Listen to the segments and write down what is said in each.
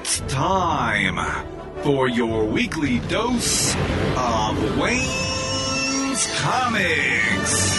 It's time for your weekly dose of Wayne's Comics.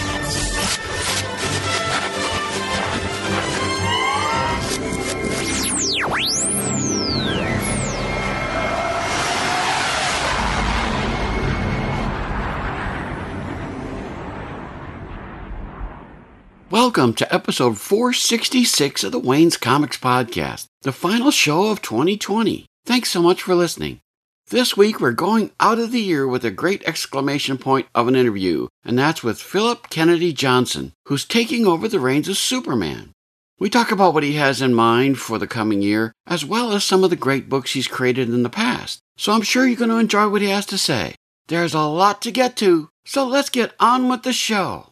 Welcome to episode 466 of the Wayne's Comics Podcast, the final show of 2020. Thanks so much for listening. This week we're going out of the year with a great exclamation point of an interview, and that's with Philip Kennedy Johnson, who's taking over the reins of Superman. We talk about what he has in mind for the coming year, as well as some of the great books he's created in the past. So I'm sure you're going to enjoy what he has to say. There's a lot to get to, so let's get on with the show.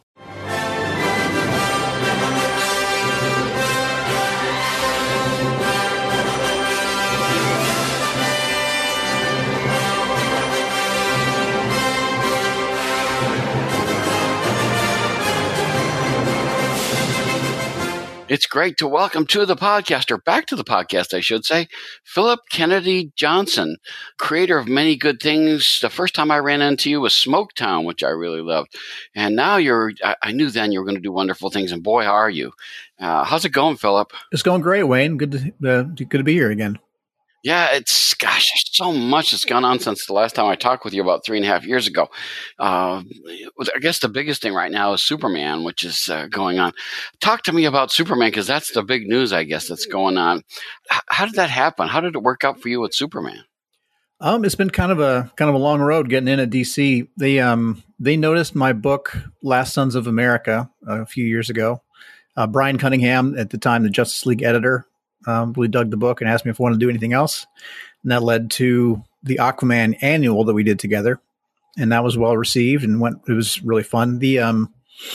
It's great to welcome to the podcast, or back to the podcast, I should say, Philip Kennedy Johnson, creator of many good things. The first time I ran into you was Smoketown, which I really loved. And now I knew then you were going to do wonderful things, and boy, are you. How's it going, Philip? It's going great, Wayne. Good to be here again. Yeah, there's so much that's gone on since the last time I talked with you about 3.5 years ago. I guess the biggest thing right now is Superman, which is going on. Talk to me about Superman, because that's the big news, I guess, that's going on. How did that happen? How did it work out for you with Superman? It's been kind of a long road getting in at DC. They noticed my book, Last Sons of America, a few years ago. Brian Cunningham, at the time the Justice League editor, really dug the book and asked me if I wanted to do anything else. And that led to the Aquaman annual that we did together. And that was well received and it was really fun. The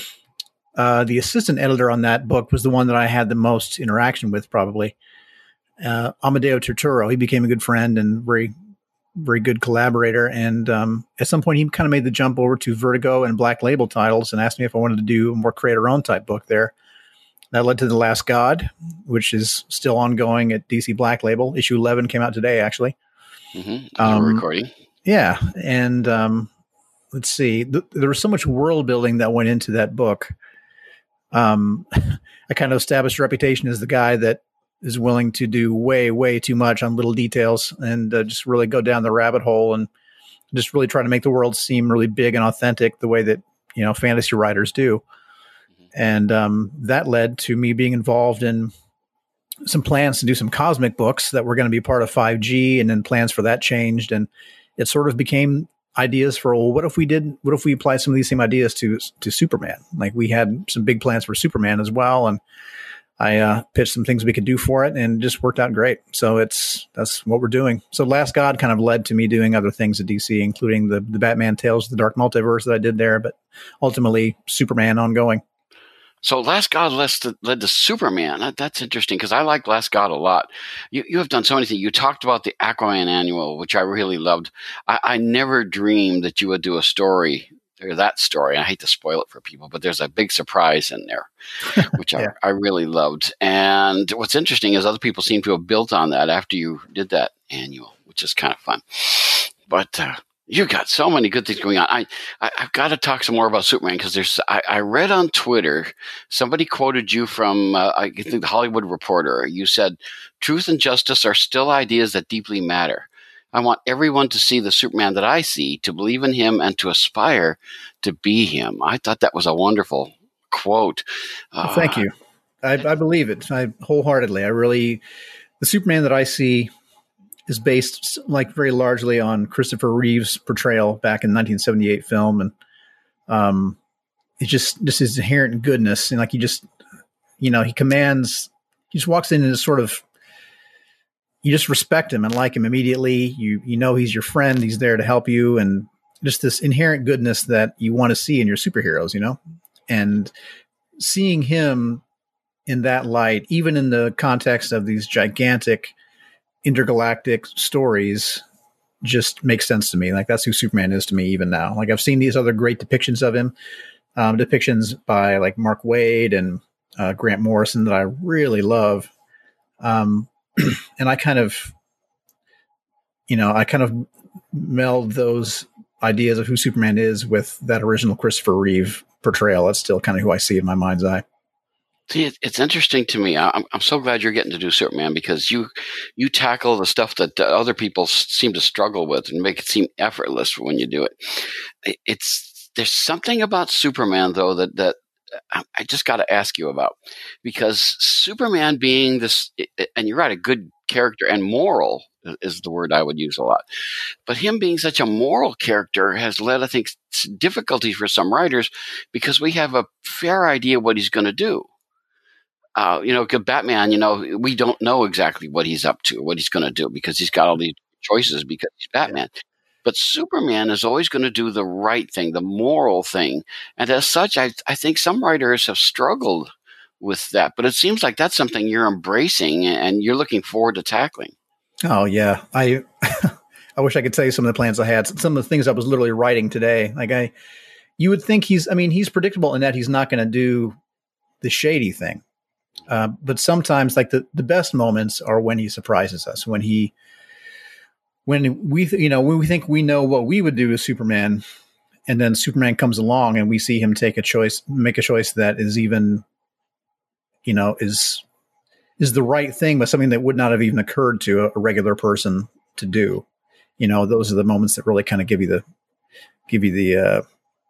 assistant editor on that book was the one that I had the most interaction with, probably. Amadeo Turturro. He became a good friend and very, very good collaborator. And at some point he kind of made the jump over to Vertigo and Black Label titles and asked me if I wanted to do a more creator-owned type book there. That led to The Last God, which is still ongoing at DC Black Label. Issue 11 came out today, actually. Mm-hmm. Recording. Yeah. And let's see. There was so much world building that went into that book. I kind of established a reputation as the guy that is willing to do way, way too much on little details and just really go down the rabbit hole and just really try to make the world seem really big and authentic the way that, fantasy writers do. And that led to me being involved in some plans to do some cosmic books that were going to be part of 5G, and then plans for that changed. And it sort of became ideas for, well, what if we apply some of these same ideas to Superman? Like, we had some big plans for Superman as well. And I pitched some things we could do for it, and it just worked out great. So that's what we're doing. So Last God kind of led to me doing other things at DC, including the Batman Tales of the Dark Multiverse that I did there, but ultimately Superman ongoing. So Last God led to Superman. That's interesting, because I like Last God a lot. You have done so many things. You talked about the Aquaman annual, which I really loved. I never dreamed that you would do a story, or that story. I hate to spoil it for people, but there's a big surprise in there, which yeah. I really loved. And what's interesting is other people seem to have built on that after you did that annual, which is kind of fun. But you got so many good things going on. I've got to talk some more about Superman, because I read on Twitter, somebody quoted you from, I think, the Hollywood Reporter. You said, "Truth and justice are still ideas that deeply matter. I want everyone to see the Superman that I see, to believe in him, and to aspire to be him." I thought that was a wonderful quote. Well, thank you. I believe it. Wholeheartedly. The Superman that I see is based very largely on Christopher Reeve's portrayal back in the 1978 film. And it's just his inherent goodness. And he commands, he just walks in and sort of, you just respect him and like him immediately. You know he's your friend. He's there to help you. And just this inherent goodness that you want to see in your superheroes, And seeing him in that light, even in the context of these gigantic intergalactic stories, just makes sense to me. That's who Superman is to me even now. I've seen these other great depictions of him, depictions by Mark Waid and Grant Morrison that I really love. But and I kind of meld those ideas of who Superman is with that original Christopher Reeve portrayal. That's still kind of who I see in my mind's eye. See, it's interesting to me. I'm so glad you're getting to do Superman, because you tackle the stuff that other people seem to struggle with and make it seem effortless when you do it. There's something about Superman, though, that I just got to ask you about, because Superman being this, and you're right, a good character and moral is the word I would use a lot. But him being such a moral character has led, I think, difficulties for some writers, because we have a fair idea what he's going to do. Batman, we don't know exactly what he's up to, what he's going to do, because he's got all these choices because he's Batman. Yeah. But Superman is always going to do the right thing, the moral thing. And as such, I think some writers have struggled with that. But it seems like that's something you're embracing and you're looking forward to tackling. Oh, yeah. I wish I could tell you some of the plans I had. Some of the things I was literally writing today. You would think he's predictable in that he's not going to do the shady thing. But sometimes, like the best moments are when he surprises us, when we think we know what we would do as Superman, and then Superman comes along and we see him make a choice that is even, is the right thing, but something that would not have even occurred to a regular person to do. Those are the moments that really kind of give you the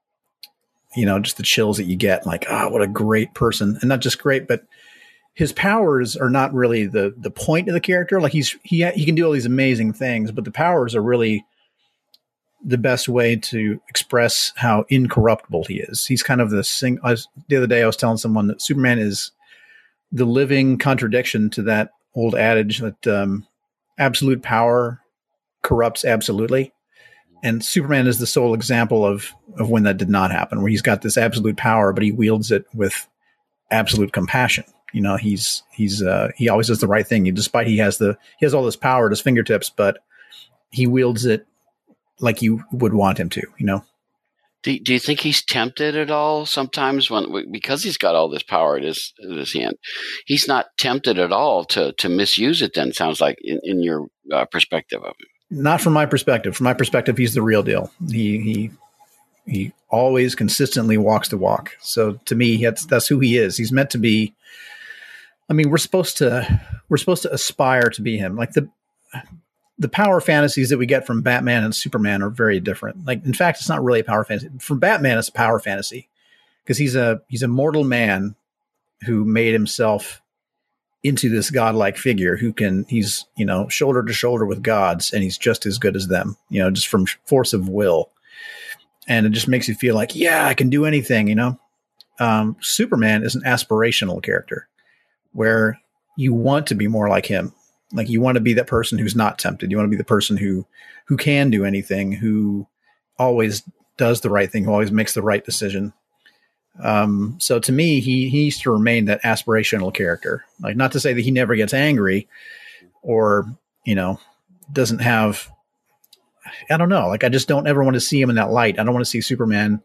just the chills that you get, like, what a great person. And not just great, but his powers are not really the point of the character. Like he can do all these amazing things, but the powers are really the best way to express how incorruptible he is. He's kind of the other day I was telling someone that Superman is the living contradiction to that old adage that absolute power corrupts absolutely. And Superman is the sole example of when that did not happen, where he's got this absolute power, but he wields it with absolute compassion. He always does the right thing. Despite he has all this power at his fingertips, but he wields it like you would want him to. Do you think he's tempted at all sometimes because he's got all this power at his hand? He's not tempted at all to misuse it. Then, sounds like in your perspective of it. Not from my perspective. From my perspective, he's the real deal. He always consistently walks the walk. So to me, that's who he is. He's meant to be. I mean, we're supposed to aspire to be him. Like the power fantasies that we get from Batman and Superman are very different. Like, in fact, it's not really a power fantasy. From Batman, it's a power fantasy because he's a mortal man who made himself into this godlike figure he's shoulder to shoulder with gods, and he's just as good as them, just from force of will. And it just makes you feel like, yeah, I can do anything, Superman is an aspirational character where you want to be more like him. Like, you want to be that person who's not tempted. You want to be the person who can do anything, who always does the right thing, who always makes the right decision. So to me, he needs to remain that aspirational character. Like, not to say that he never gets angry or, doesn't have, I don't know. Like, I just don't ever want to see him in that light. I don't want to see Superman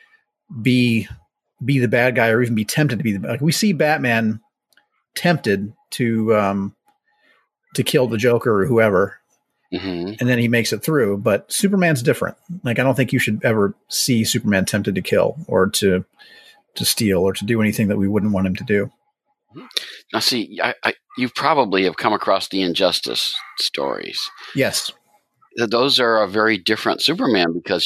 be the bad guy or even be tempted to be like, we see Batman tempted to kill the Joker or whoever. Mm-hmm. And then he makes it through, but Superman's different. Like, I don't think you should ever see Superman tempted to kill or to steal or to do anything that we wouldn't want him to do. Now, see, you probably have come across the Injustice stories. Yes. Those are a very different Superman because,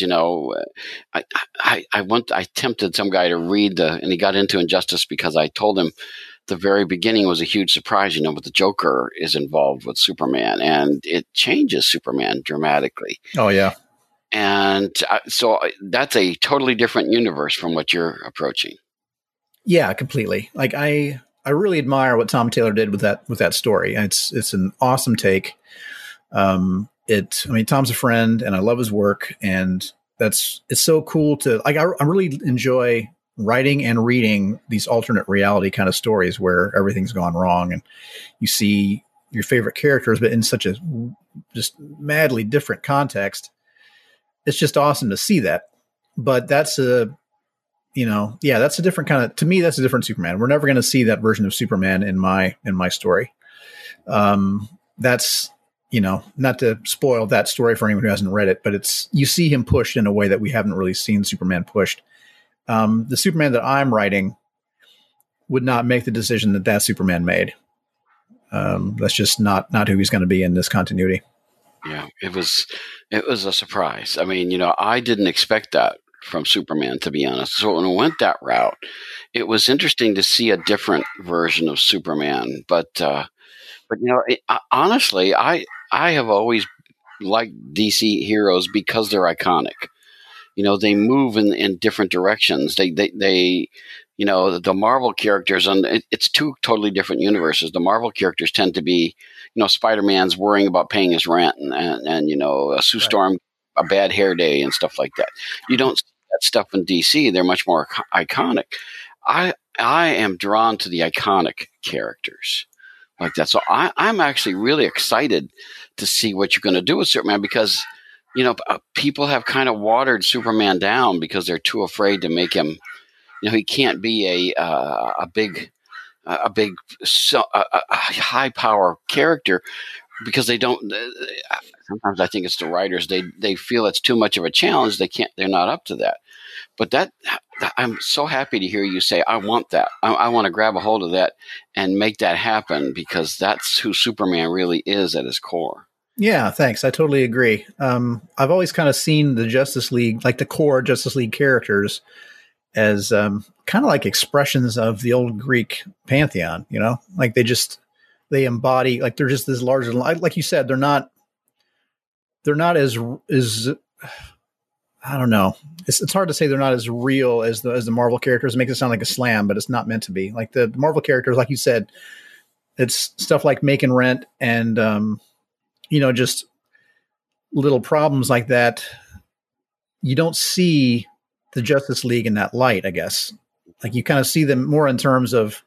I tempted some guy to read and he got into Injustice because I told him the very beginning was a huge surprise, but the Joker is involved with Superman and it changes Superman dramatically. Oh, yeah. And so that's a totally different universe from what you're approaching. Yeah, completely. Like, I really admire what Tom Taylor did with that story. It's an awesome take. Tom's a friend and I love his work, and it's so cool to like, I really enjoy writing and reading these alternate reality kind of stories where everything's gone wrong and you see your favorite characters, but in such a just madly different context. It's just awesome to see that. But that's that's a different kind of, to me, that's a different Superman. We're never going to see that version of Superman in my story. that's, not to spoil that story for anyone who hasn't read it, but you see him pushed in a way that we haven't really seen Superman pushed. The Superman that I'm writing would not make the decision that Superman made. That's just not who he's going to be in this continuity. Yeah, it was a surprise. I mean, I didn't expect that from Superman, to be honest. So when it went that route, it was interesting to see a different version of Superman. But honestly, I have always liked DC heroes because they're iconic. They move in different directions. They the Marvel characters, and it's two totally different universes. The Marvel characters tend to be, Spider-Man's worrying about paying his rent, and Sue Storm a bad hair day and stuff like that. You don't see that stuff in DC. They're much more iconic. I am drawn to the iconic characters like that. So I'm actually really excited to see what you're going to do with Superman, because people have kind of watered Superman down because they're too afraid to make him. He can't be a big high power character, because they don't. Sometimes I think it's the writers. They feel it's too much of a challenge. They're not up to that. But I'm so happy to hear you say, I want that. I want to grab a hold of that and make that happen, because that's who Superman really is at his core. Yeah, thanks. I totally agree. I've always kind of seen the Justice League, like the core Justice League characters, as kind of like expressions of the old Greek pantheon, like they embody, like they're just this larger, like you said, they're not as I don't know. It's hard to say they're not as real as the Marvel characters. It makes it sound like a slam, but it's not meant to be. Like the Marvel characters, like you said, it's stuff like making rent and, just little problems like that. You don't see the Justice League in that light, I guess. Like you kind of see them more in terms of,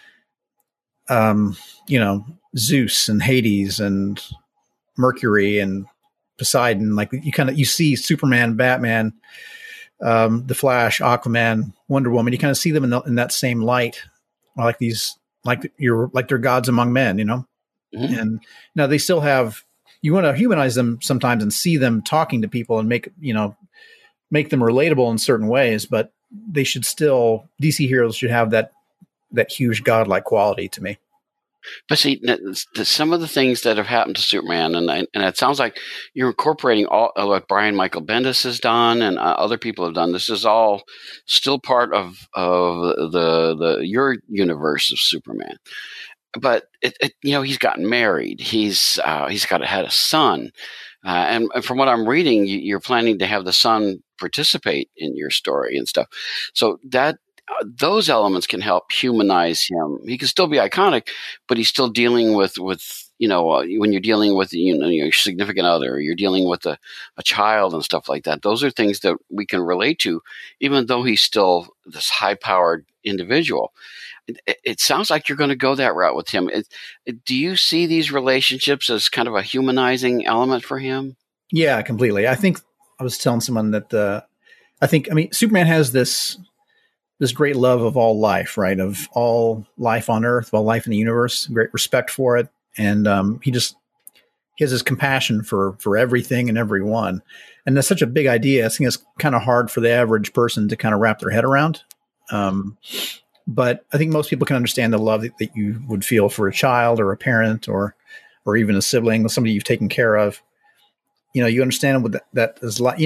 Zeus and Hades and Mercury and Poseidon. Like you see Superman, Batman, the Flash, Aquaman, Wonder Woman. You kind of see them in that same light, like they're gods among men, Mm-hmm. And now they still have. You want to humanize them sometimes and see them talking to people and make them relatable in certain ways, but they should still, DC heroes should have that huge godlike quality to me. But see, some of the things that have happened to Superman, and it sounds like you're incorporating all what Brian Michael Bendis has done and other people have done. This is all still part of your universe of Superman. But he's gotten married. He's had a son, and from what I'm reading, you're planning to have the son participate in your story and stuff. So that those elements can help humanize him. He can still be iconic, but he's still dealing with when you're dealing with your significant other, or you're dealing with a child and stuff like that. Those are things that we can relate to, even though he's still this high-powered individual. It sounds like you're going to go that route with him. Do you see these relationships as kind of a humanizing element for him? Yeah, completely. I think I was telling someone that Superman has this great love of all life, right? Of all life on Earth, of all life in the universe, great respect for it. And he has this compassion for everything and everyone. And that's such a big idea. I think it's kind of hard for the average person to kind of wrap their head around. But I think most people can understand the love that you would feel for a child or a parent or even a sibling, somebody you've taken care of. You understand what that is like.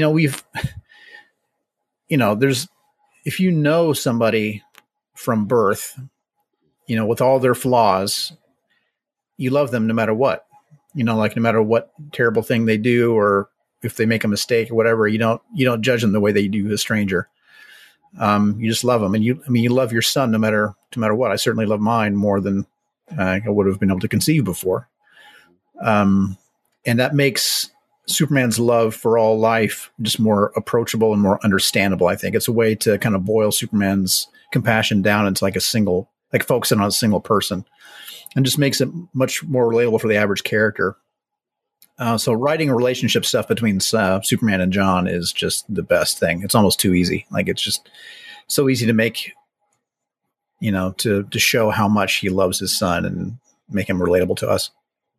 If you know somebody from birth, with all their flaws, you love them no matter what. Like no matter what terrible thing they do, or if they make a mistake or whatever, you don't judge them the way they do a stranger. You just love them, and you love your son no matter what. I certainly love mine more than I would have been able to conceive before. And that makes Superman's love for all life just more approachable and more understandable. I think it's a way to kind of boil Superman's compassion down into focusing on a single person, and just makes it much more relatable for the average character. So writing relationship stuff between Superman and John is just the best thing. It's almost too easy. Like it's just so easy to make, to show how much he loves his son and make him relatable to us.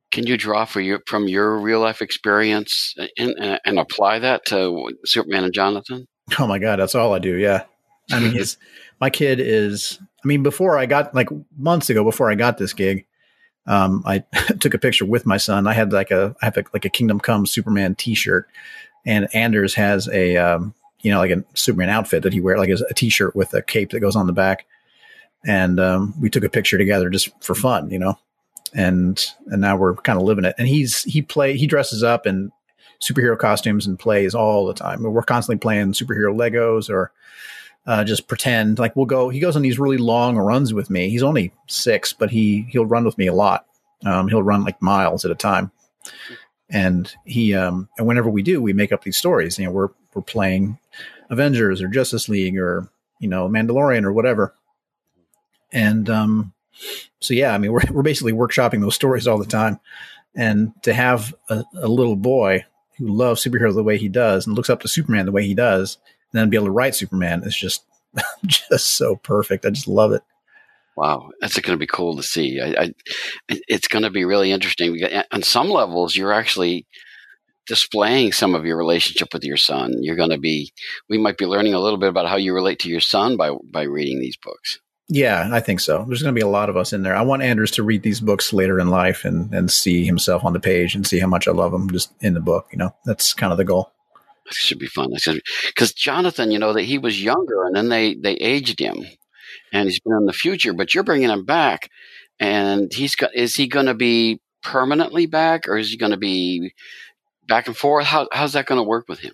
Can you draw from your real life experience and apply that to Superman and Jonathan? Oh my God, that's all I do. Yeah. I mean, my kid is, I mean, before I got, like months ago, before I got this gig, I took a picture with my son. I have like a Kingdom Come Superman t-shirt, and Anders has a, like a Superman outfit that he wears, like a t-shirt with a cape that goes on the back. And, we took a picture together just for fun, and now we're kind of living it. And he dresses up in superhero costumes and plays all the time. We're constantly playing superhero Legos or just pretend. Like he goes on these really long runs with me. He's only 6, but he'll run with me a lot. He'll run like miles at a time. And and whenever we do, we make up these stories. We're playing Avengers or Justice League or, Mandalorian or whatever. And so, yeah, I mean, we're basically workshopping those stories all the time. And to have a little boy who loves superheroes the way he does and looks up to Superman the way he does, and then be able to write Superman is just so perfect. I just love it. Wow, that's going to be cool to see. It's going to be really interesting. On some levels, you're actually displaying some of your relationship with your son. We might be learning a little bit about how you relate to your son by reading these books. Yeah, I think so. There's going to be a lot of us in there. I want Anders to read these books later in life and see himself on the page and see how much I love him just in the book. That's kind of the goal. It should be fun. Because Jonathan, that he was younger and then they aged him and he's been in the future, but you're bringing him back and is he going to be permanently back or is he going to be back and forth? How's that going to work with him?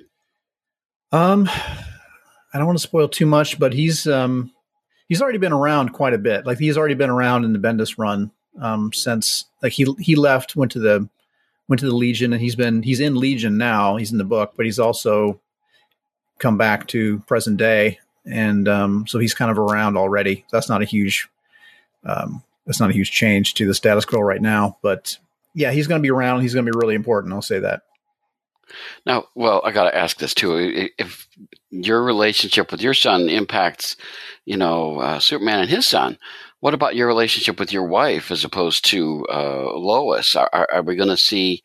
I don't want to spoil too much, but he's already been around quite a bit. Like he's already been around in the Bendis run since like he left, went to the Legion, and he's in Legion now. He's in the book, but he's also come back to present day, and so he's kind of around already. That's not a huge change to the status quo right now. But yeah, he's going to be around. He's going to be really important. I'll say that. Now, well, I got to ask this too. If your relationship with your son impacts, Superman and his son, what about your relationship with your wife as opposed to Lois? Are we going to see,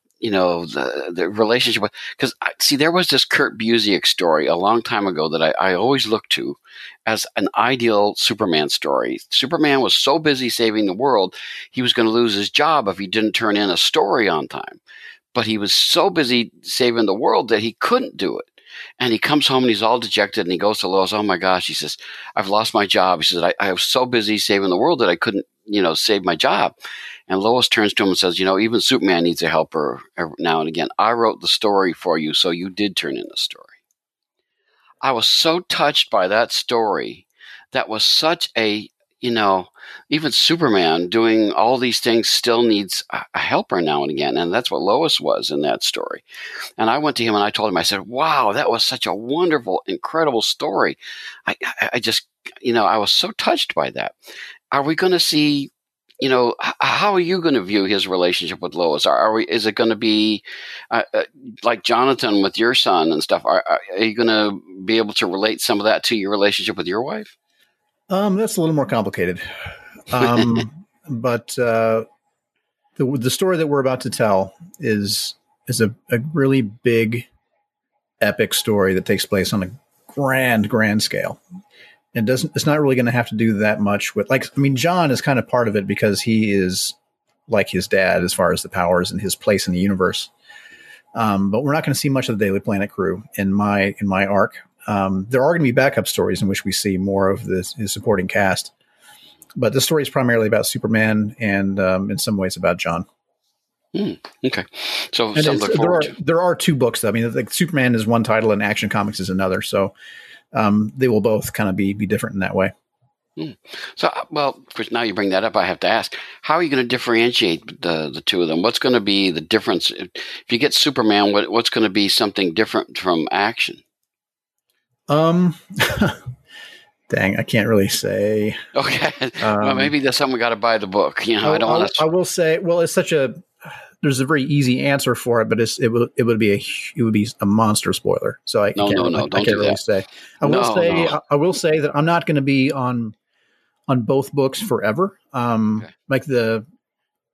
the relationship with? Because there was this Kurt Busiek story a long time ago that I always looked to as an ideal Superman story. Superman was so busy saving the world, he was going to lose his job if he didn't turn in a story on time. But he was so busy saving the world that he couldn't do it. And he comes home and he's all dejected and he goes to Lois. Oh my gosh, he says, I've lost my job. He says, I was so busy saving the world that I couldn't, save my job. And Lois turns to him and says, even Superman needs a helper now and again. I wrote the story for you, so you did turn in the story. I was so touched by that story. That was such a, even Superman doing all these things still needs a helper now and again. And that's what Lois was in that story. And I went to him and I told him, I said, wow, that was such a wonderful, incredible story. I just, I was so touched by that. Are we going to see, how are you going to view his relationship with Lois? Is it going to be like Jonathan with your son and stuff? Are you going to be able to relate some of that to your relationship with your wife? That's a little more complicated. But the story that we're about to tell is a really big, epic story that takes place on a grand scale. It's not really going to have to do that much with, John is kind of part of it because he is like his dad as far as the powers and his place in the universe. But we're not going to see much of the Daily Planet crew in my arc. There are going to be backup stories in which we see more of his supporting cast. But the story is primarily about Superman and in some ways about John. Okay. So there are 2 books, though. I mean, like Superman is one title and Action Comics is another. So they will both kind of be different in that way. So, well, now you bring that up, I have to ask, how are you going to differentiate the 2 of them? What's going to be the difference? If you get Superman, what's going to be something different from Action? Dang, I can't really say. Okay. Well, maybe that's something we got to buy the book. I don't want to. I will say, well, it's there's a very easy answer for it, but it would be a monster spoiler. So I can't really say. I will say that I'm not going to be on both books forever. Okay. Like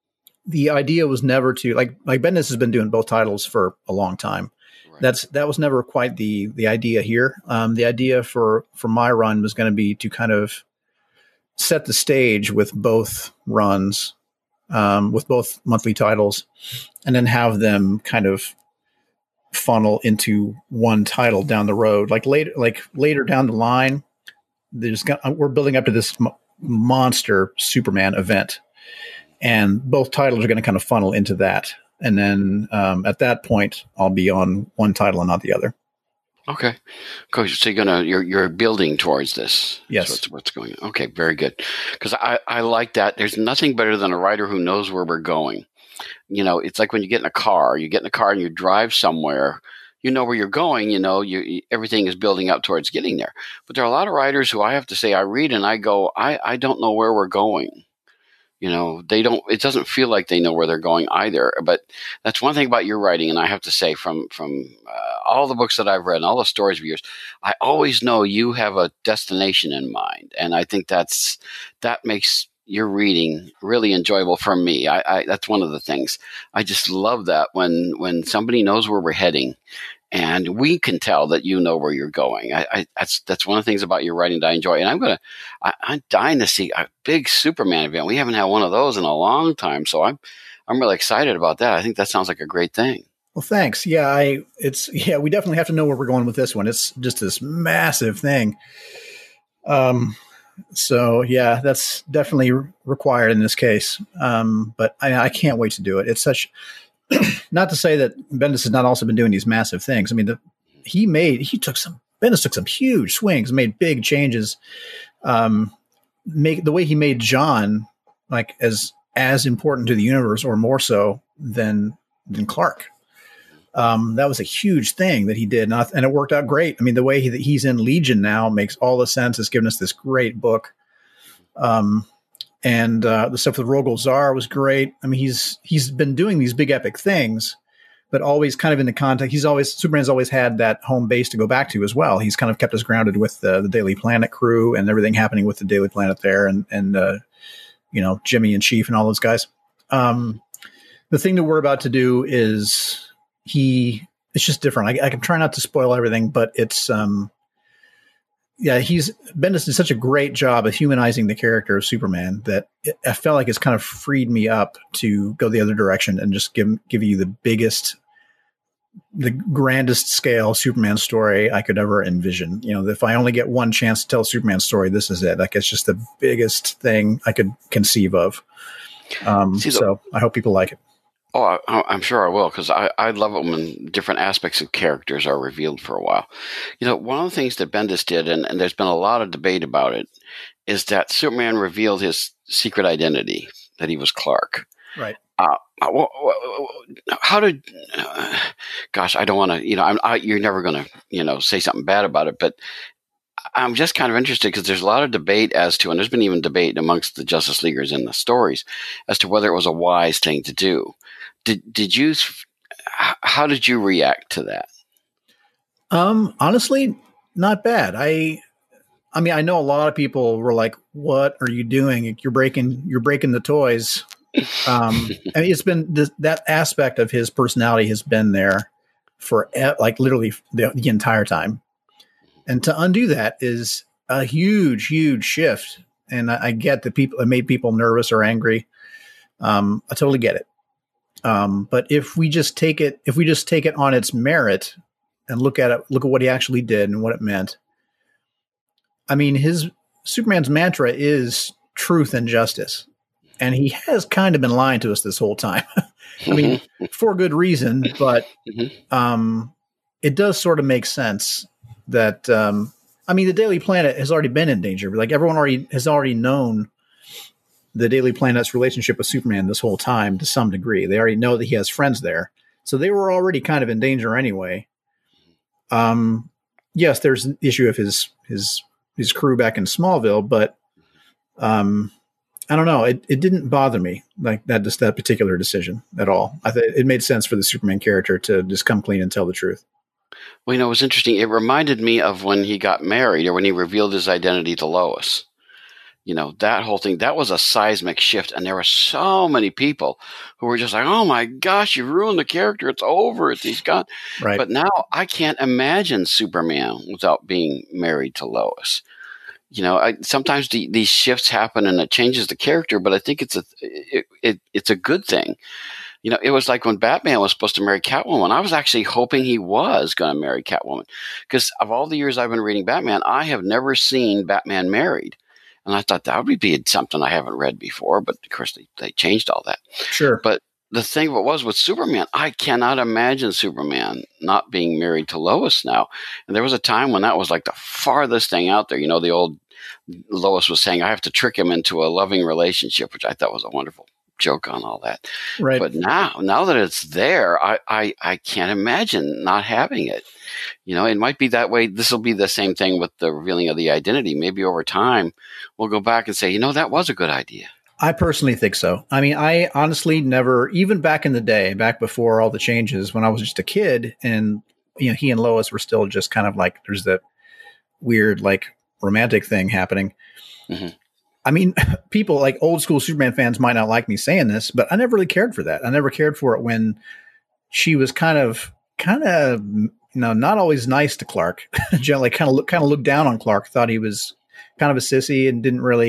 the idea was never to like Bendis has been doing both titles for a long time. Right. That was never quite the idea here. The idea for my run was going to be to kind of set the stage with both runs, with both monthly titles, and then have them kind of funnel into one title down the road. Like later down the line, we're building up to this monster Superman event, and both titles are going to kind of funnel into that. And then at that point, I'll be on one title and not the other. Okay, Coach. So you're building towards this. Yes, so what's going on. Okay, very good. Because I like that. There's nothing better than a writer who knows where we're going. It's like when you get in a car. You get in a car and you drive somewhere. You know where you're going. Everything is building up towards getting there. But there are a lot of writers who I have to say I read and I go, I don't know where we're going. They don't. It doesn't feel like they know where they're going either. But that's one thing about your writing, and I have to say, from all the books that I've read and all the stories of yours, I always know you have a destination in mind, and I think that makes your reading really enjoyable for me. I that's one of the things I just love, that when somebody knows where we're heading. And we can tell that you know where you're going. That's one of the things about your writing that I enjoy. And I'm dying to see a big Superman event. We haven't had one of those in a long time, so I'm really excited about that. I think that sounds like a great thing. Well, thanks. Yeah, we definitely have to know where we're going with this one. It's just this massive thing. So yeah, that's definitely required in this case. But I can't wait to do it. It's such. Not to say that Bendis has not also been doing these massive things. I mean, Bendis took some huge swings, made big changes. The way he made John like as important to the universe, or more so than Clark. That was a huge thing that he did, and it worked out great. I mean, the way he's in Legion now makes all the sense. It's given us this great book. And the stuff with Rogol Zaar was great. I mean, he's been doing these big epic things, but always kind of in the context. Superman's always had that home base to go back to as well. He's kind of kept us grounded with the Daily Planet crew and everything happening with the Daily Planet there, and Jimmy and Chief and all those guys. The thing that we're about to do is it's just different. I can try not to spoil everything, but it's Bendis did such a great job of humanizing the character of Superman that I felt like it's kind of freed me up to go the other direction and just give you the grandest scale Superman story I could ever envision. If I only get one chance to tell a Superman story, this is it. Like, it's just the biggest thing I could conceive of. So I hope people like it. Oh, I'm sure I will, because I love it when different aspects of characters are revealed for a while. One of the things that Bendis did, and there's been a lot of debate about it, is that Superman revealed his secret identity, that he was Clark. Right. How did? Gosh, I don't want to. You're never going to, say something bad about it, but I'm just kind of interested because there's a lot of debate as to, and there's been even debate amongst the Justice Leaguers in the stories as to whether it was a wise thing to do. Did you? How did you react to that? Honestly, not bad. I mean, I know a lot of people were like, "What are you doing? You're breaking the toys." And it's been that aspect of his personality has been there for like literally the entire time, and to undo that is a huge, huge shift. And I get that it made people nervous or angry. I totally get it. But if we just take it on its merit and look at what he actually did and what it meant. I mean, Superman's mantra is truth and justice. And he has kind of been lying to us this whole time. I mean, for good reason, but it does sort of make sense that, the Daily Planet has already been in danger. Like, everyone has already known the Daily Planet's relationship with Superman this whole time to some degree. They already know that he has friends there. So they were already kind of in danger anyway. Yes, there's an issue of his crew back in Smallville, but I don't know. It didn't bother me, like that particular decision at all. I think it made sense for the Superman character to just come clean and tell the truth. Well, it was interesting. It reminded me of when he got married, or when he revealed his identity to Lois. That whole thing, that was a seismic shift. And there were so many people who were just like, oh my gosh, you ruined the character. It's over. He's gone. Right. But now I can't imagine Superman without being married to Lois. Sometimes these shifts happen and it changes the character, but I think it's a good thing. It was like when Batman was supposed to marry Catwoman. I was actually hoping he was going to marry Catwoman, because of all the years I've been reading Batman, I have never seen Batman married. And I thought that would be something I haven't read before, but of course they changed all that. Sure. But the thing was with Superman, I cannot imagine Superman not being married to Lois now. And there was a time when that was like the farthest thing out there. The old Lois was saying, I have to trick him into a loving relationship, which I thought was a wonderful joke on all that. Right. But now that it's there, I can't imagine not having it. It might be that way. This will be the same thing with the revealing of the identity. Maybe over time we'll go back and say, that was a good idea. I personally think so. I mean, I honestly never, even back in the day, back before all the changes, when I was just a kid and, he and Lois were still just kind of like, there's that weird, like, romantic thing happening. Mm-hmm. I mean, people like old school Superman fans might not like me saying this, but I never really cared for that. I never cared for it when she was kind of, not always nice to Clark. Generally, kind of looked down on Clark. Thought he was kind of a sissy and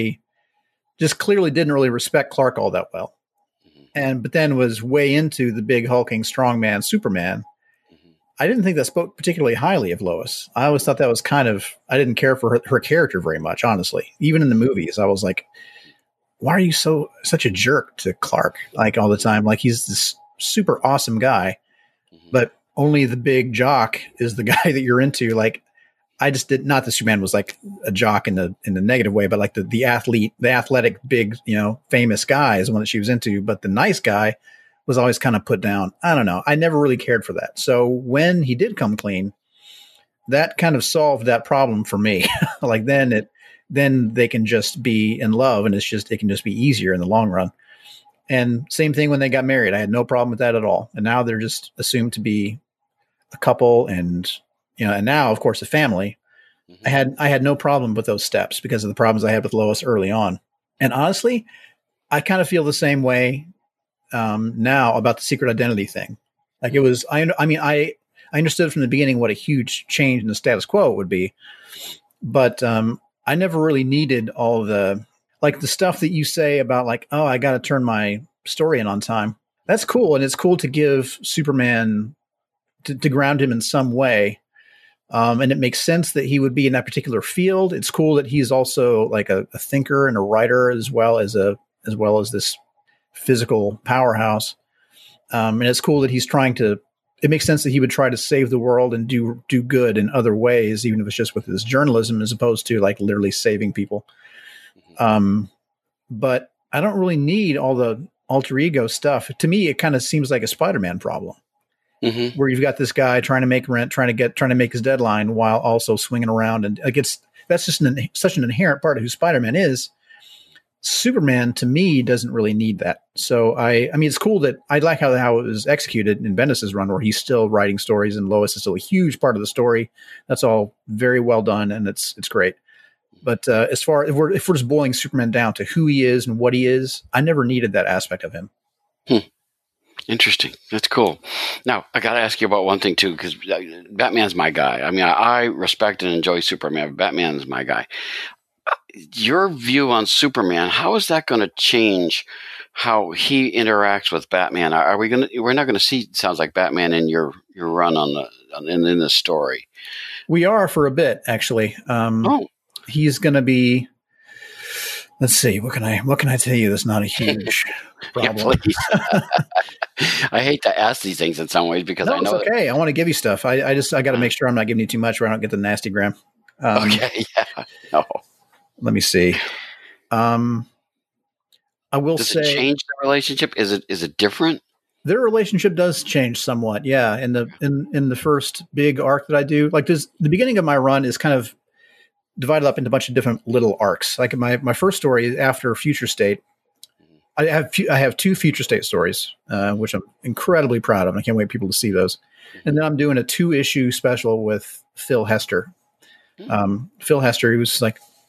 clearly didn't really respect Clark all that well. But then was way into the big hulking strongman Superman. I didn't think that spoke particularly highly of Lois. I always thought that was I didn't care for her character very much, honestly. Even in the movies, I was like, why are you such a jerk to Clark? Like all the time, like he's this super awesome guy, but only the big jock is the guy that you're into. Like I just did not that Superman was like a jock in the negative way, but like the athletic, big, famous guy is the one that she was into, but the nice guy was always kind of put down. I don't know. I never really cared for that. So when he did come clean, that kind of solved that problem for me. Like then they can just be in love and it can just be easier in the long run. And same thing when they got married. I had no problem with that at all. And now they're just assumed to be a couple and now of course a family. Mm-hmm. I had no problem with those steps because of the problems I had with Lois early on. And honestly, I kind of feel the same way now about the secret identity thing. Like it was, I understood from the beginning what a huge change in the status quo it would be, but I never really needed all the stuff that you say about like, oh, I got to turn my story in on time. That's cool. And it's cool to give Superman to ground him in some way. And it makes sense that he would be in that particular field. It's cool that he's also like a thinker and a writer as well as this physical powerhouse. And it's cool that it makes sense that he would try to save the world and do good in other ways, even if it's just with his journalism, as opposed to like literally saving people. But I don't really need all the alter ego stuff. To me, it kind of seems like a Spider-Man problem, where you've got this guy trying to make rent, trying to make his deadline while also swinging around. And like that's just such an inherent part of who Spider-Man is. Superman, to me, doesn't really need that. So I mean, it's cool that I like how it was executed in Bendis' run, where he's still writing stories and Lois is still a huge part of the story. That's all very well done, and it's great. But as far if we're just boiling Superman down to who he is and what he is, I never needed that aspect of him. Interesting. That's cool. Now, I got to ask you about one thing, too, because Batman's my guy. I mean, I respect and enjoy Superman, but Batman's my guy. Your view on Superman, how is that going to change how he interacts with Batman? We're not going to see, it sounds like, Batman in your run in the story. We are for a bit, actually. He's going to be, let's see, what can I tell you that's not a huge problem? Yeah, I hate to ask these things in some ways because I know it's okay. I want to give you stuff. I got to make sure I'm not giving you too much where I don't get the nasty gram. Okay. Yeah. No. Let me see. I will Does say, it change the relationship? Is it different? Their relationship does change somewhat. Yeah. In the first big arc that I do, like the beginning of my run is kind of divided up into a bunch of different little arcs. Like my first story after Future State, I have two Future State stories, which I'm incredibly proud of. I can't wait for people to see those. And then I'm doing a 2-issue special with Phil Hester. Phil Hester, he was like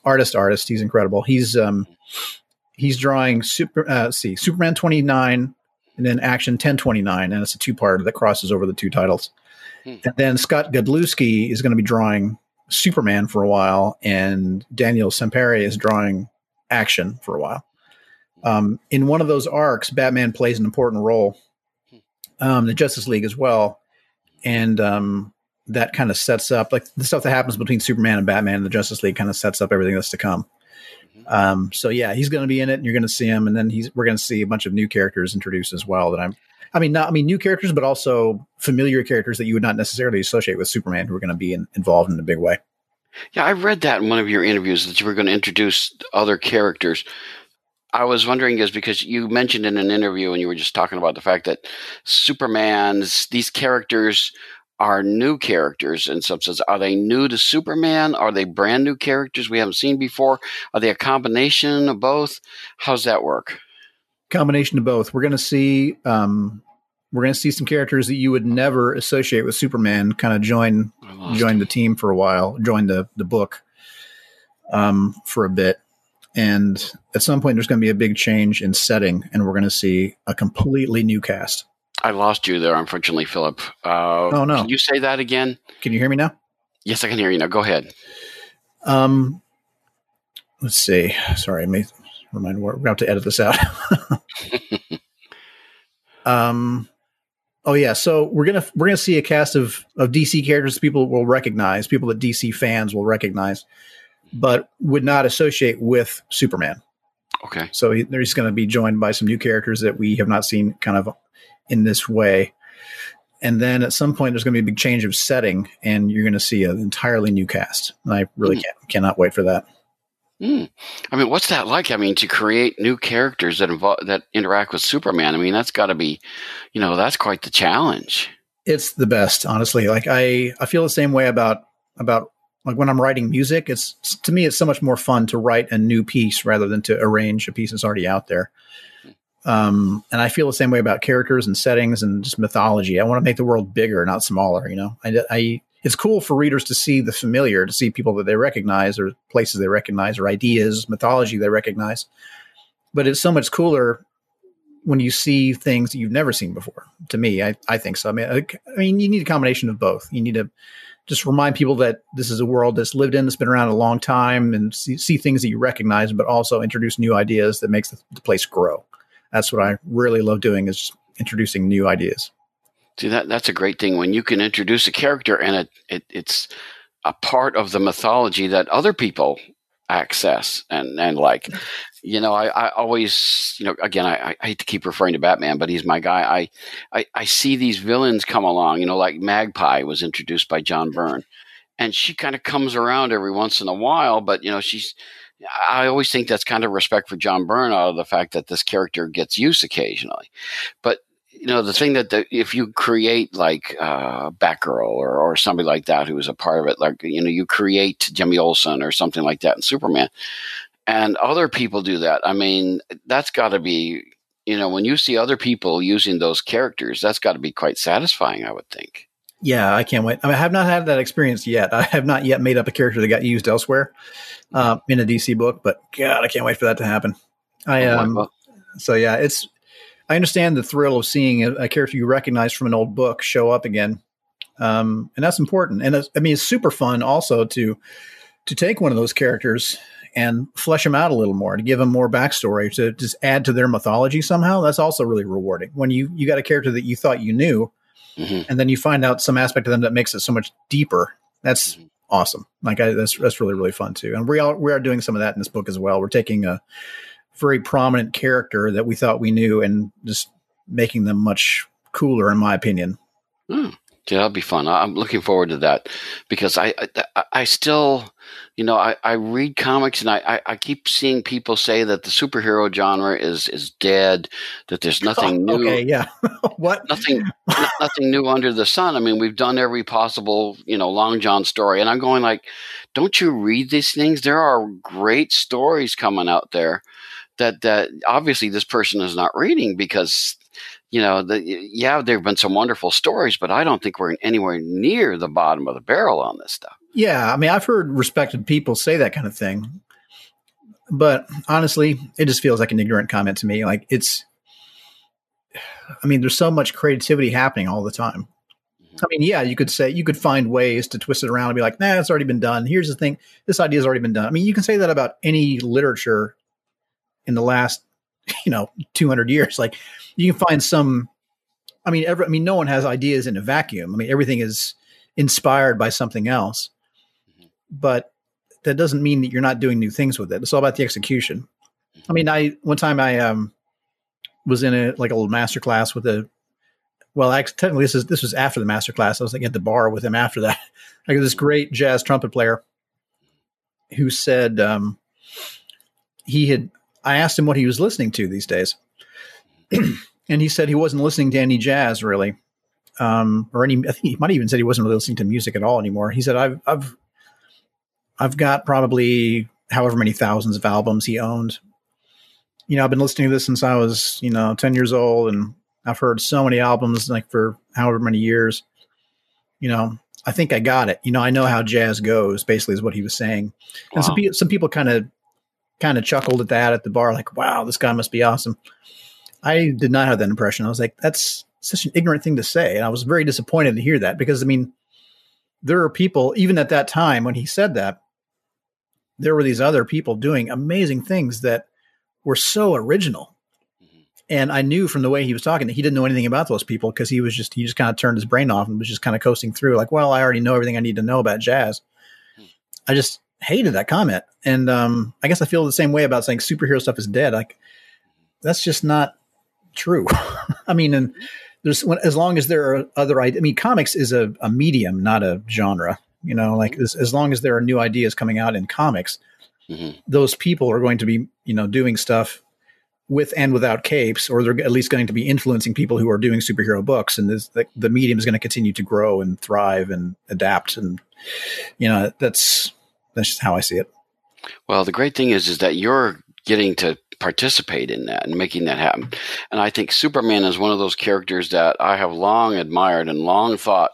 artist. He's incredible. He's drawing Superman 29 and then Action 1029, and it's a two-parter that crosses over the two titles. And then Scott Godlewski is going to be drawing Superman for a while, and Daniel Sampere is drawing Action for a while. In one of those arcs, Batman plays an important role, the Justice League as well, and that kind of sets up, like, the stuff that happens between Superman and Batman and the Justice League kind of sets up everything that's to come. So yeah, he's going to be in it, and you're going to see him, and then we're going to see a bunch of new characters introduced as well. Not new characters, but also familiar characters that you would not necessarily associate with Superman, who are going to be involved in a big way. Yeah, I read that in one of your interviews that you were going to introduce other characters. I was wondering is because you mentioned in an interview, and you were just talking about the fact that these characters are new characters in some sense. Are they new to Superman? Are they brand new characters we haven't seen before? Are they a combination of both? How's that work? Combination of both. We're going to see some characters that you would never associate with Superman kind of join the team for a while, join the book for a bit. And at some point, there's going to be a big change in setting, and we're going to see a completely new cast. I lost you there, unfortunately, Philip. Oh, no. Can you say that again? Can you hear me now? Yes, I can hear you now. Go ahead. Let's see. Sorry, I may remind. We're going to have to edit this out. Oh yeah. So we're gonna see a cast of DC characters people will recognize, people that DC fans will recognize, but would not associate with Superman. Okay. So he's going to be joined by some new characters that we have not seen kind of in this way. And then at some point, there's going to be a big change of setting, and you're going to see an entirely new cast. And I really cannot wait for that. I mean, what's that like? I mean, to create new characters that interact with Superman. I mean, that's got to be, that's quite the challenge. It's the best, honestly. Like I feel the same way about like when I'm writing music. To me, it's so much more fun to write a new piece rather than to arrange a piece that's already out there. And I feel the same way about characters and settings and just mythology. I want to make the world bigger, not smaller. It's cool for readers to see the familiar, to see people that they recognize or places they recognize or ideas, mythology they recognize. But it's so much cooler when you see things that you've never seen before. To me, I think so. I mean, you need a combination of both. You need to just remind people that this is a world that's lived in, that's been around a long time, and see things that you recognize, but also introduce new ideas that makes the place grow. That's what I really love doing, is introducing new ideas. See, that's a great thing when you can introduce a character and it's a part of the mythology that other people access and like. I always, again, I hate to keep referring to Batman, but he's my guy. I see these villains come along, like Magpie was introduced by John Byrne, and she kind of comes around every once in a while, but I always think that's kind of respect for John Byrne out of the fact that this character gets use occasionally. But the thing that if you create like Batgirl or somebody like that who is a part of it, like, you create Jimmy Olsen or something like that in Superman, and other people do that. I mean, that's got to be, when you see other people using those characters, that's got to be quite satisfying, I would think. Yeah, I can't wait. I mean, I have not had that experience yet. I have not yet made up a character that got used elsewhere in a DC book, but God, I can't wait for that to happen. So yeah, I understand the thrill of seeing a character you recognize from an old book show up again. And that's important. And it's super fun also to take one of those characters and flesh them out a little more, to give them more backstory, to just add to their mythology somehow. That's also really rewarding. When you got a character that you thought you knew, and then you find out some aspect of them that makes it so much deeper. That's awesome. Like that's really, really fun too. And we are doing some of that in this book as well. We're taking a very prominent character that we thought we knew and just making them much cooler, in my opinion. Yeah, that'll be fun. I'm looking forward to that because I still, I read comics and I keep seeing people say that the superhero genre is dead, that there's nothing new. Okay, yeah. What? Nothing new under the sun. I mean, we've done every possible, Long John story. And I'm going like, don't you read these things? There are great stories coming out there that obviously this person is not reading because there have been some wonderful stories, but I don't think we're anywhere near the bottom of the barrel on this stuff. Yeah. I mean, I've heard respected people say that kind of thing. But honestly, it just feels like an ignorant comment to me. Like there's so much creativity happening all the time. I mean, yeah, you could find ways to twist it around and be like, nah, it's already been done. Here's the thing. This idea has already been done. I mean, you can say that about any literature in the last, 200 years. Like you can find some, no one has ideas in a vacuum. I mean, everything is inspired by something else, but that doesn't mean that you're not doing new things with it. It's all about the execution. I mean, one time I was in a little master class with technically this was after the master class. I was at the bar with him after that. I got this great jazz trumpet player who said I asked him what he was listening to these days. And he said he wasn't listening to any jazz really. I think he might have even said he wasn't really listening to music at all anymore. He said, I've got probably however many thousands of albums he owned. I've been listening to this since I was, 10 years old, and I've heard so many albums for however many years. I think I got it. I know how jazz goes, basically is what he was saying. Wow. And some people kind of chuckled at that at the bar, like, wow, this guy must be awesome. I did not have that impression. I was like, that's such an ignorant thing to say. And I was very disappointed to hear that because, there are people, even at that time when he said that, there were these other people doing amazing things that were so original. Mm-hmm. And I knew from the way he was talking that he didn't know anything about those people because he just kind of turned his brain off and was just kind of coasting through like, well, I already know everything I need to know about jazz. Mm-hmm. I just hated that comment. And I guess I feel the same way about saying superhero stuff is dead. Like, that's just not true. And as long as there are other ideas, comics is a medium, not a genre. As long as there are new ideas coming out in comics, mm-hmm. those people are going to be, doing stuff with and without capes, or they're at least going to be influencing people who are doing superhero books. And the medium is going to continue to grow and thrive and adapt. And, that's just how I see it. Well, the great thing is that you're getting to participate in that and making that happen. And I think Superman is one of those characters that I have long admired and long thought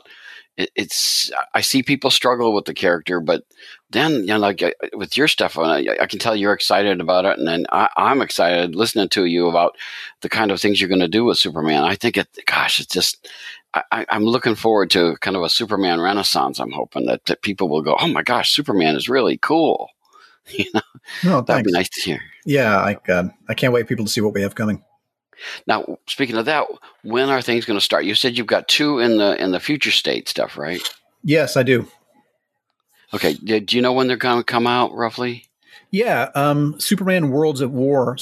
I see people struggle with the character, but then, with your stuff, I can tell you're excited about it. And then I'm excited listening to you about the kind of things you're going to do with Superman. I think it's just, I'm looking forward to kind of a Superman renaissance. I'm hoping that people will go, oh my gosh, Superman is really cool. No, that'd be nice to hear. Yeah. I can't wait for people to see what we have coming. Now, speaking of that, when are things going to start? You said you've got 2 in the future state stuff, right? Yes, I do. Okay. Do you know when they're going to come out roughly? Yeah. Superman Worlds of War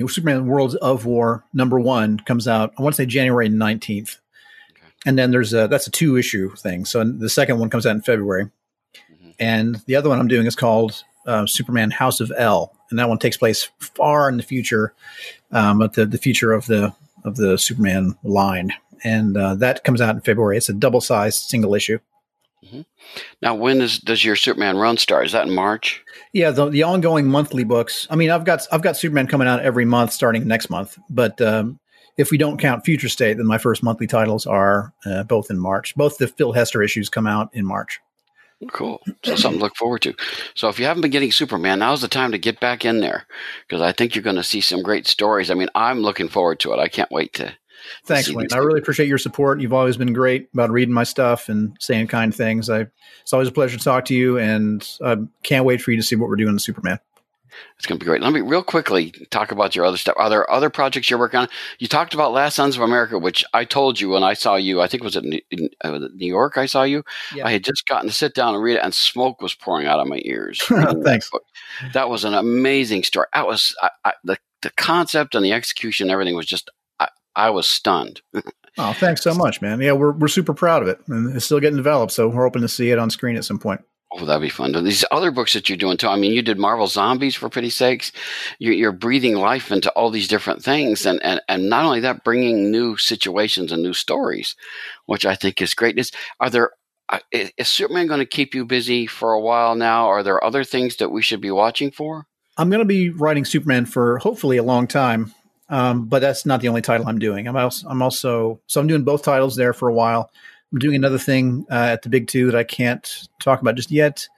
#1 comes out, I want to say January 19th. Okay. And then that's a 2-issue thing. So the second one comes out in February. Mm-hmm. And the other one I'm doing is called Superman House of El. And that one takes place far in the future, but the future of the Superman line, and that comes out in February. It's a double-sized single issue. Mm-hmm. Now, when does your Superman run start? Is that in March? Yeah, the ongoing monthly books. I've got Superman coming out every month, starting next month. But if we don't count Future State, then my first monthly titles are both in March. Both the Phil Hester issues come out in March. Cool. So something to look forward to. So if you haven't been getting Superman, now's the time to get back in there because I think you're going to see some great stories. I'm looking forward to it. I can't wait to. Thanks, Wayne. I really appreciate your support. You've always been great about reading my stuff and saying kind things. It's always a pleasure to talk to you, and I can't wait for you to see what we're doing with Superman. It's going to be great. Let me real quickly talk about your other stuff. Are there other projects you're working on? You talked about Last Sons of America, which I told you when I saw you. I think it was in New York I saw you. Yeah. I had just gotten to sit down and read it, and smoke was pouring out of my ears. Thanks. That was an amazing story. That was the concept and the execution and everything was just I was stunned. Oh, thanks so much, man. Yeah, we're super proud of it, and it's still getting developed, so we're hoping to see it on screen at some point. Oh, that'd be fun. These other books that you're doing too. You did Marvel Zombies, for pity's sakes. You're breathing life into all these different things, and not only that, bringing new situations and new stories, which I think is great. Is Superman going to keep you busy for a while now? Are there other things that we should be watching for? I'm going to be writing Superman for hopefully a long time, but that's not the only title I'm doing. I'm doing both titles there for a while. I'm doing another thing at the Big Two that I can't talk about just yet,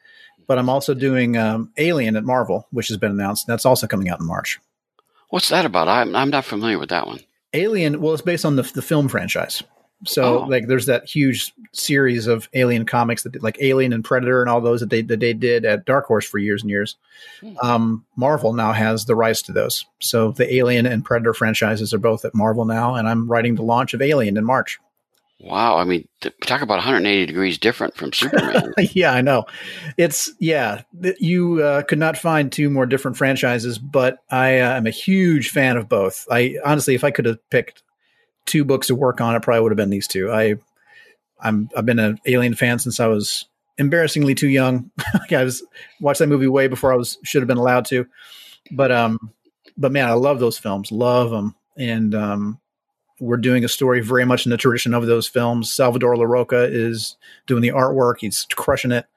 But I'm also doing Alien at Marvel, which has been announced. That's also coming out in March. What's that about? I'm not familiar with that one. Alien, well, it's based on the film franchise. So like there's that huge series of Alien comics that did, like Alien and Predator and all those that they did at Dark Horse for years and years. Marvel now has the rights to those. So the Alien and Predator franchises are both at Marvel now, and I'm writing the launch of Alien in March. Wow. I mean, talk about 180 degrees different from Superman. Yeah, I know. You could not find two more different franchises, but I am a huge fan of both. I honestly, if I could have picked two books to work on, it probably would have been these two. I've been an Alien fan since I was embarrassingly too young. I watched that movie way before I should have been allowed to. But man, I love those films, love them, and we're doing a story very much in the tradition of those films. Salvador Larroca is doing the artwork; he's crushing it.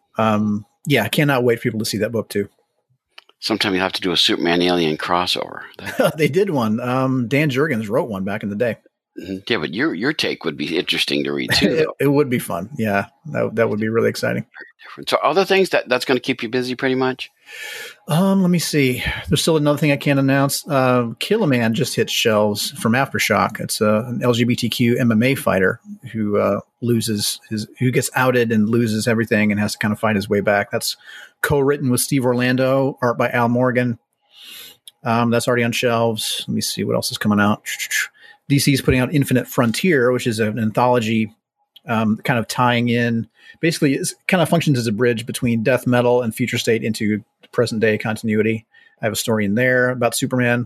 I cannot wait for people to see that book too. Sometime you have to do a Superman Alien crossover. They did one. Dan Jurgens wrote one back in the day. Yeah, but your take would be interesting to read too. It would be fun. Yeah, that would be really exciting. So other things that's going to keep you busy pretty much? Let me see. There's still another thing I can't announce. Kill a Man just hit shelves from Aftershock. It's an LGBTQ MMA fighter who who gets outed and loses everything and has to kind of fight his way back. That's co-written with Steve Orlando, art by Al Morgan. That's already on shelves. Let me see what else is coming out. DC is putting out Infinite Frontier, which is an anthology kind of tying in. Basically, it kind of functions as a bridge between death metal and future state into present day continuity. I have a story in there about Superman.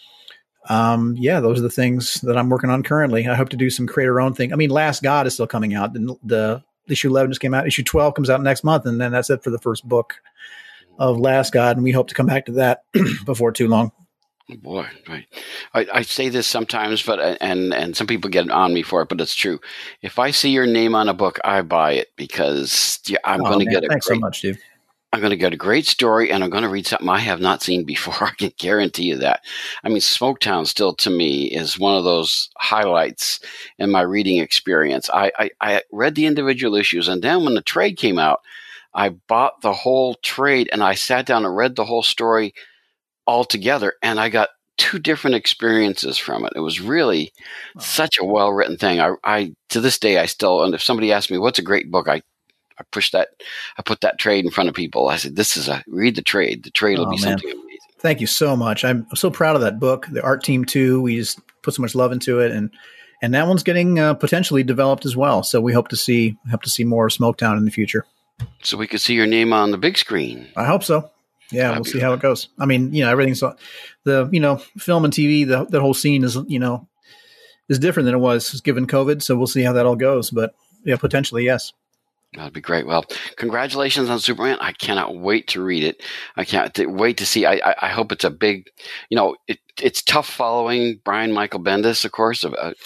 Those are the things that I'm working on currently. I hope to do some creator-owned thing. I mean, Last God is still coming out. The issue 11 just came out. Issue 12 comes out next month, and then that's it for the first book of Last God, and we hope to come back to that before too long. Oh boy, right. I say this sometimes, but and some people get on me for it, but it's true. If I see your name on a book, I buy it because I'm going to get a thanks so much, Steve. I'm going to get a great story, and I'm going to read something I have not seen before. I can guarantee you that. I mean, Smoketown still, to me, is one of those highlights in my reading experience. I read the individual issues, and then when the trade came out, I bought the whole trade, and I sat down and read the whole story all together, and I got two different experiences from it. It was really such a well-written thing. I to this day, I still, and if somebody asks me, what's a great book, I put that trade in front of people. I said, read the trade. The trade will be something amazing. Thank you so much. I'm so proud of that book. The art team too. We just put so much love into it, and that one's getting potentially developed as well. So we hope to see more of Smoketown in the future. So we could see your name on the big screen. I hope so. Yeah, we'll see how it goes. I mean, everything's the film and TV. The whole scene is different than it was given COVID. So we'll see how that all goes. But yeah, potentially yes. That'd be great. Well, congratulations on Superman. I cannot wait to read it. I can't wait to see. I hope it's a big. It's tough following Brian Michael Bendis, of course,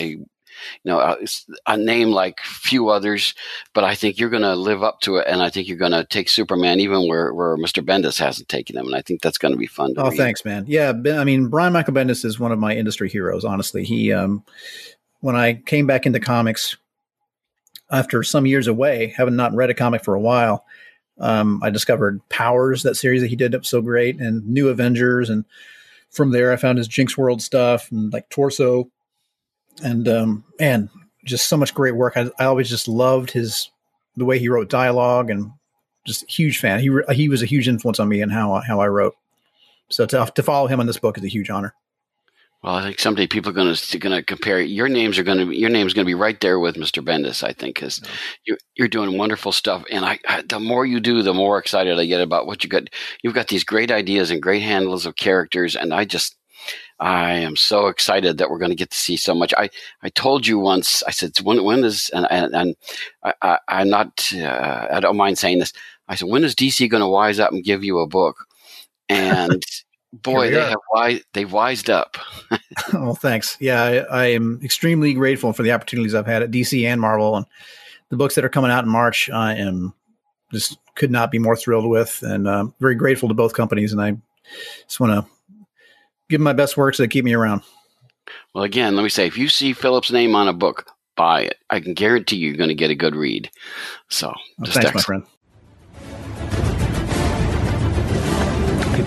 a name like few others, but I think you're going to live up to it, and I think you're going to take Superman even where Mr. Bendis hasn't taken him, and I think that's going to be fun to read. Thanks, man. Yeah, I mean, Brian Michael Bendis is one of my industry heroes, honestly. He, when I came back into comics after some years away, having not read a comic for a while, I discovered Powers, that series that he did. It was so great, and New Avengers, and from there I found his Jinx World stuff, and like Torso. And just so much great work. I always just loved the way he wrote dialogue, and just a huge fan. He was a huge influence on me and how I wrote. So to follow him on this book is a huge honor. Well, I think someday people are going to compare. Your name's going to be right there with Mr. Bendis, I think, because you're doing wonderful stuff. And the more you do, the more excited I get about what you got. You've got these great ideas and great handles of characters, and I am so excited that we're going to get to see so much. I told you once, I said, when is, and I'm not, I don't mind saying this. I said, when is DC going to wise up and give you a book? And boy, they've wised up. Oh, thanks. Yeah, I am extremely grateful for the opportunities I've had at DC and Marvel, and the books that are coming out in March. I am just could not be more thrilled with, and very grateful to both companies. And I just want to give them my best work so they keep me around. Well, again, let me say, if you see Philip's name on a book, buy it. I can guarantee you're going to get a good read. So, thanks, my friend.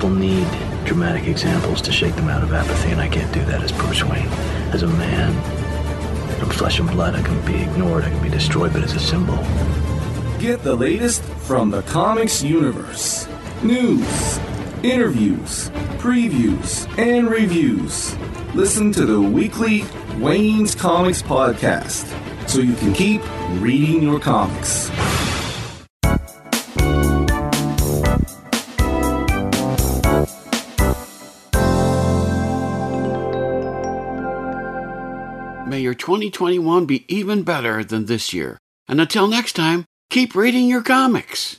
People need dramatic examples to shake them out of apathy, and I can't do that as Bruce Wayne. As a man, I'm flesh and blood. I can be ignored, I can be destroyed, but as a symbol. Get the latest from the comics universe. News, interviews, previews, and reviews. Listen to the weekly Wayne's Comics podcast so you can keep reading your comics. May your 2021 be even better than this year. And until next time, keep reading your comics.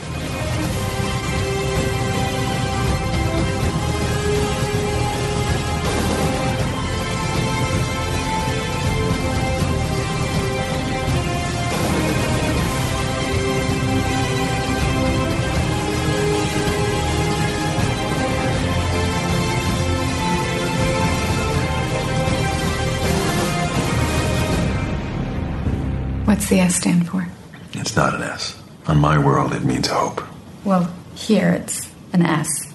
What's the S stand for? It's not an S. On my world, it means hope. Well, here it's an S.